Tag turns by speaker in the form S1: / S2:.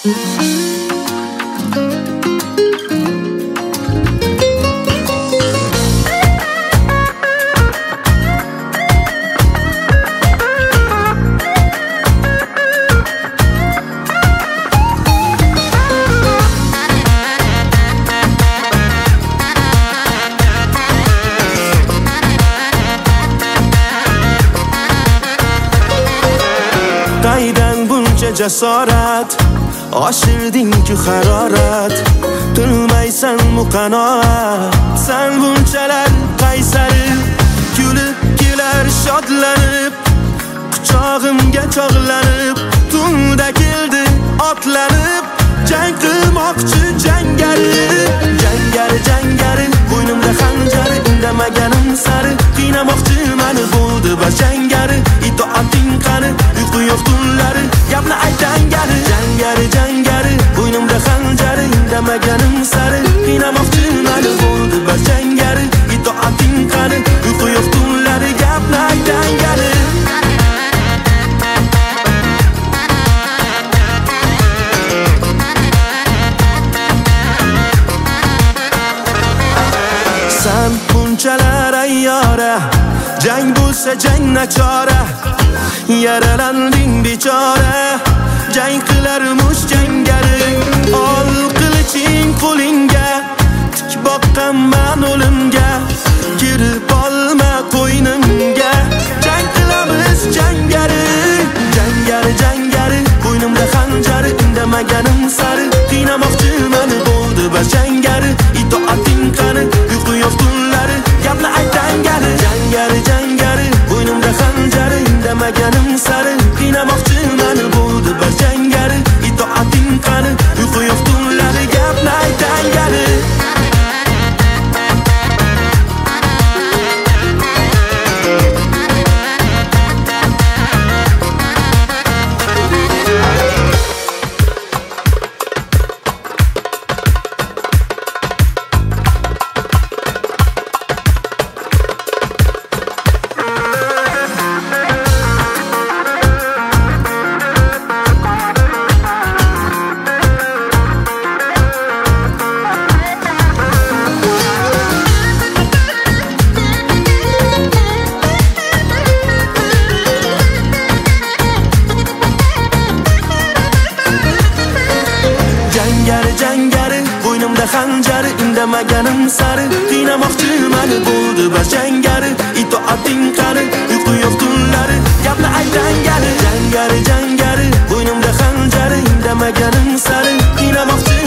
S1: Qaydan buncha jasorat, oshirding-ku harorat, tilmaysan-mu qanoat. Sen bunchalar qaysari, kulib kelar shodlanib, quchog'imga chog'lanib, tunda keldi otlanib, jang qilmoqchi jangari. Jangari, jangari, bo'ynimda xanjari, indamaganim sari, qiynamoqchi mani bo'ldi bas jangari. Itoating qani, uyqu yo'q tunlari, gapni aytangari. Jangari, jangari, bo'ynimda xanjari, indamaganim sari, qiynamoqchi mani bo'ldi bas jangari. Itoating qani, uyqu yo'q tunlari, gapni aytangari. Sen bunchalar ayyora, jang bo'lsa jang nachora, yaralanding bechora, jang qilarmish jangari. Ol qiliching qo'lingga, tik boqqanman o'limga, kirib olma qo'ynimga, jang qilamiz jangari. Jangari, jangari, bo'ynimda xanjari, indamaganim sari, qiynamoqchi mani bo'ldi bas jangari. Itoating qani, uyqu yo'q tunlari, gapni aytangari. Jangari, jangari, bo'ynimda xanjari, indamaganim sari, qiynamoqchi mani bo'ldi bas jangari. Itoating qani, uyqu yo'q tunlari, gapni aytangari. Jangari, jangari, bo'ynimda xanjari, indamaganim sari, qiynamoqchi mani bo'ldi bas jangari. Itoating qani, uyqu yo'q tunlari, gapni aytangari. Jangari, jangari, bo'ynimda xanjari, indamaganim sari, qiynamoqchi